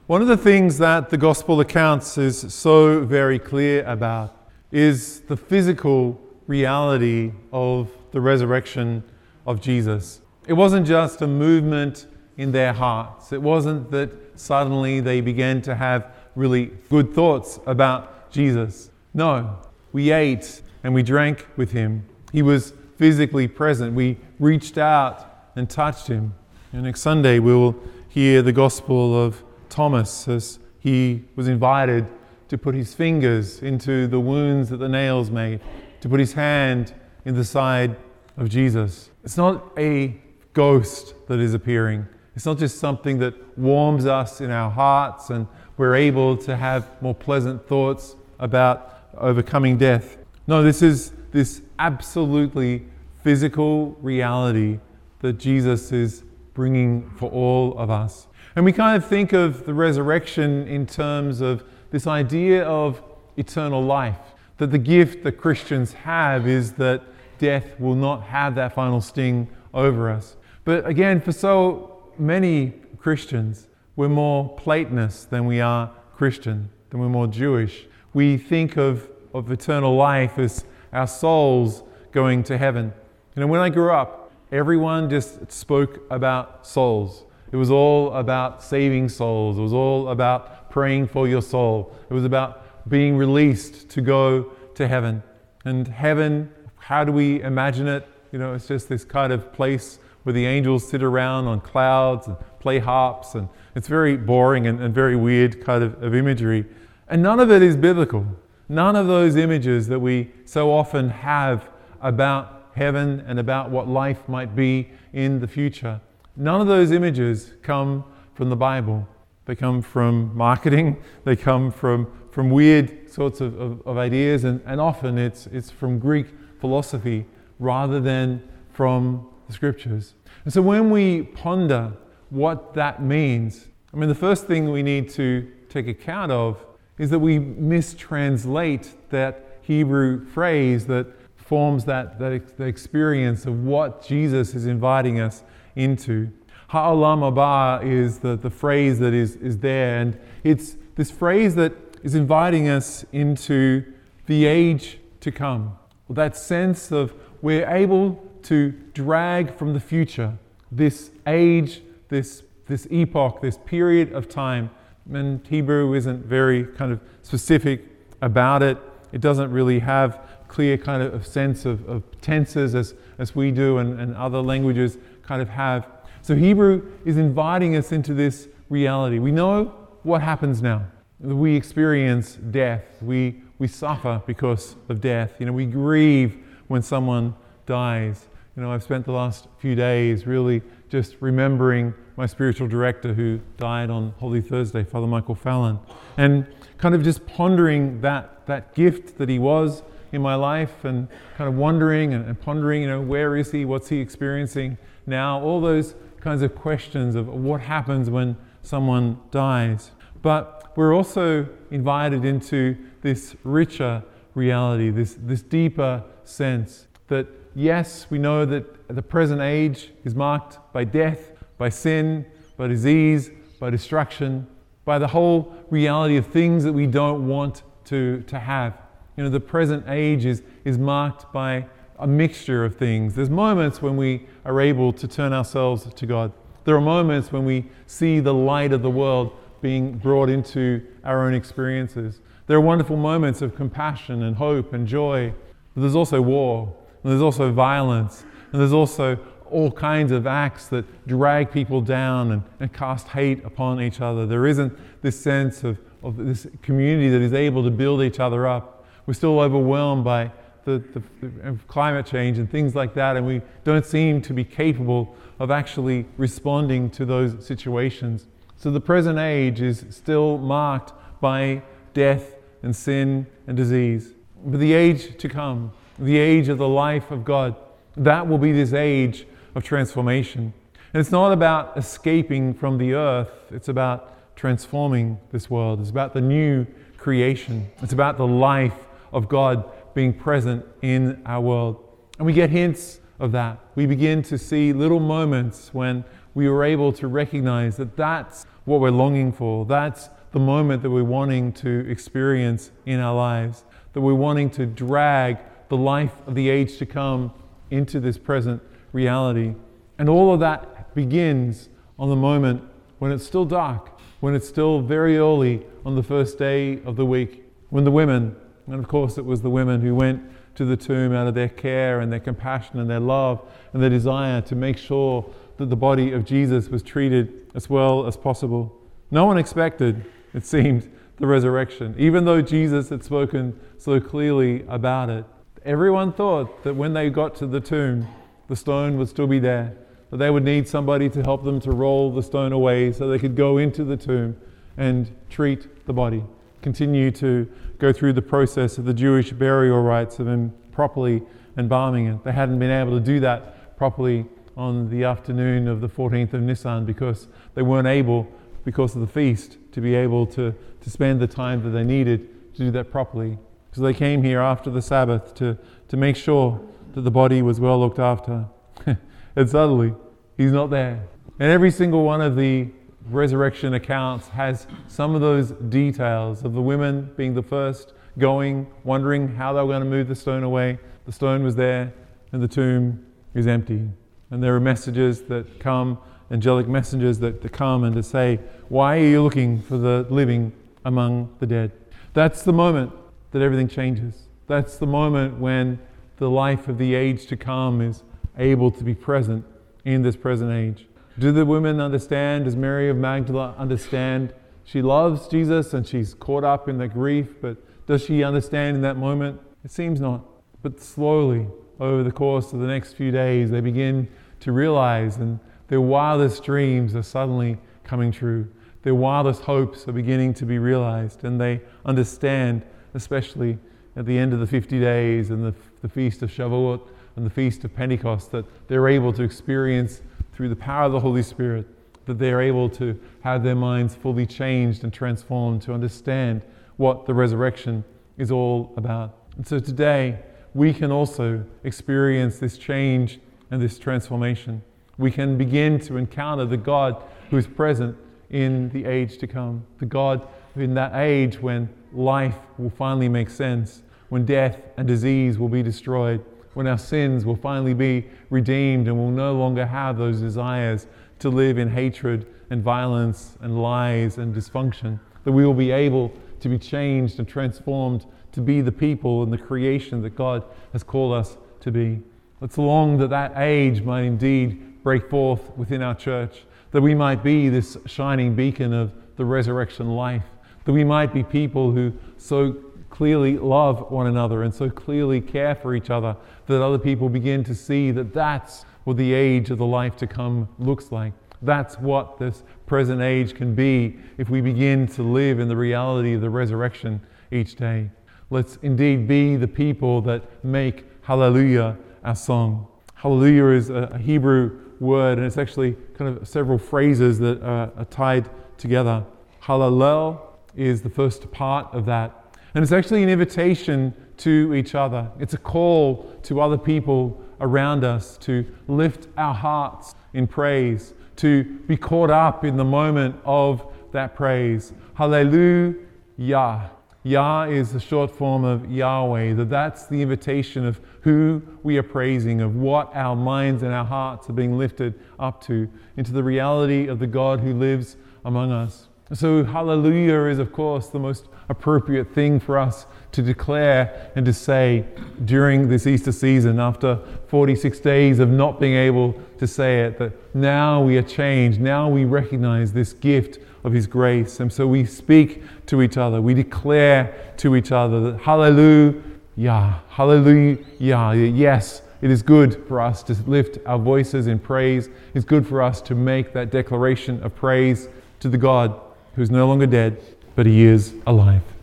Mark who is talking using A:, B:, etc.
A: One of the things that the Gospel accounts is so very clear about is the physical reality of the resurrection of Jesus. It wasn't just a movement in their hearts. It wasn't that suddenly they began to have really good thoughts about Jesus. No, we ate and we drank with him. He was physically present. We reached out and touched him. And next Sunday we will hear the Gospel of Thomas as he was invited to put his fingers into the wounds that the nails made, to put his hand in the side of Jesus. It's not a ghost that is appearing. It's not just something that warms us in our hearts and we're able to have more pleasant thoughts about overcoming death. No, this is this absolutely physical reality that Jesus is bringing for all of us. And we kind of think of the resurrection in terms of this idea of eternal life, that the gift that Christians have is that death will not have that final sting over us. But again, for so many Christians, we're more Platonist than we are Christian, than we're more Jewish. We think of eternal life as our souls going to heaven. You know, when I grew up, everyone just spoke about souls. It was all about saving souls. It was all about praying for your soul. It was about being released to go to heaven. And heaven, how do we imagine it? You know, it's just this kind of place where the angels sit around on clouds and play harps, and it's very boring and very weird kind of imagery. And none of it is biblical. None of those images that we so often have about heaven and about what life might be in the future, none of those images come from the Bible. They come from marketing, they come from weird sorts of ideas, and often it's from Greek philosophy rather than from the Scriptures. And so when we ponder what that means, I mean, the first thing we need to take account of is that we mistranslate that Hebrew phrase that forms that experience of what Jesus is inviting us into. Ha'olam haba is the phrase that is there, and it's this phrase that is inviting us into the age to come. That sense of we're able to drag from the future this age, this epoch, this period of time. And Hebrew isn't very kind of specific about it. It doesn't really have clear kind of sense of tenses as we do and other languages kind of have. So Hebrew is inviting us into this reality. We know what happens now. We experience death. We suffer because of death. You know, we grieve when someone dies. You know, I've spent the last few days really just remembering my spiritual director who died on Holy Thursday, Father Michael Fallon, and kind of just pondering that gift that he was in my life, and kind of wondering and pondering, you know, where is he? What's he experiencing now? All those kinds of questions of what happens when someone dies. But we're also invited into this richer reality, this deeper sense that, yes, we know that the present age is marked by death, by sin, by disease, by destruction, by the whole reality of things that we don't want to have. You know, the present age is marked by a mixture of things. There's moments when we are able to turn ourselves to God. There are moments when we see the light of the world being brought into our own experiences. There are wonderful moments of compassion and hope and joy. But there's also war, and there's also violence, and there's also all kinds of acts that drag people down and cast hate upon each other. There isn't this sense of this community that is able to build each other up. We're still overwhelmed by the climate change and things like that, and we don't seem to be capable of actually responding to those situations. So the present age is still marked by death and sin and disease. But the age to come, the age of the life of God, that will be this age of transformation. And it's not about escaping from the earth, it's about transforming this world. It's about the new creation. It's about the life of God being present in our world. And we get hints of that. We begin to see little moments when we were able to recognize that that's what we're longing for. That's the moment that we're wanting to experience in our lives, that we're wanting to drag the life of the age to come into this present reality. And all of that begins on the moment when it's still dark, when it's still very early on the first day of the week, when the women, and of course it was the women who went to the tomb out of their care and their compassion and their love and their desire to make sure that the body of Jesus was treated as well as possible. No one expected, it seemed, the resurrection, even though Jesus had spoken so clearly about it. Everyone thought that when they got to the tomb, the stone would still be there, that they would need somebody to help them to roll the stone away so they could go into the tomb and treat the body, continue to go through the process of the Jewish burial rites of him properly embalming it. They hadn't been able to do that properly on the afternoon of the 14th of Nisan because they weren't able, because of the feast, to be able to spend the time that they needed to do that properly. So they came here after the Sabbath to make sure that the body was well looked after. And suddenly, he's not there. And every single one of the resurrection accounts has some of those details of the women being the first, going, wondering how they were going to move the stone away. The stone was there, and the tomb is empty. And there are messages that come, angelic messengers that come and to say, why are you looking for the living among the dead? That's the moment that everything changes. That's the moment when the life of the age to come is able to be present in this present age. Do the women understand? Does Mary of Magdala understand? She loves Jesus and she's caught up in the grief, but does she understand in that moment? It seems not. But slowly, over the course of the next few days, they begin to realize, and their wildest dreams are suddenly coming true. Their wildest hopes are beginning to be realized, and they understand, especially at the end of the 50 days and the Feast of Shavuot and the Feast of Pentecost, that they're able to experience through the power of the Holy Spirit, that they're able to have their minds fully changed and transformed to understand what the resurrection is all about. And so today, we can also experience this change and this transformation. We can begin to encounter the God who is present in the age to come, the God in that age when life will finally make sense, when death and disease will be destroyed, when our sins will finally be redeemed and we'll no longer have those desires to live in hatred and violence and lies and dysfunction, that we will be able to be changed and transformed to be the people and the creation that God has called us to be. Let's long that age might indeed break forth within our church, that we might be this shining beacon of the resurrection life, that we might be people who so clearly love one another and so clearly care for each other that other people begin to see that that's what the age of the life to come looks like. That's what this present age can be if we begin to live in the reality of the resurrection each day. Let's indeed be the people that make Hallelujah our song. Hallelujah is a Hebrew word, and it's actually kind of several phrases that are tied together. Hallel is the first part of that. And it's actually an invitation to each other. It's a call to other people around us to lift our hearts in praise, to be caught up in the moment of that praise. Hallelujah. Yah is the short form of Yahweh, that's the invitation of who we are praising, of what our minds and our hearts are being lifted up to, into the reality of the God who lives among us. So hallelujah is, of course, the most appropriate thing for us to declare and to say during this Easter season, after 46 days of not being able to say it, that now we are changed, now we recognize this gift of His grace. And so we speak to each other, we declare to each other that hallelujah, hallelujah, yes, it is good for us to lift our voices in praise. It's good for us to make that declaration of praise to the God who's no longer dead, but He is alive.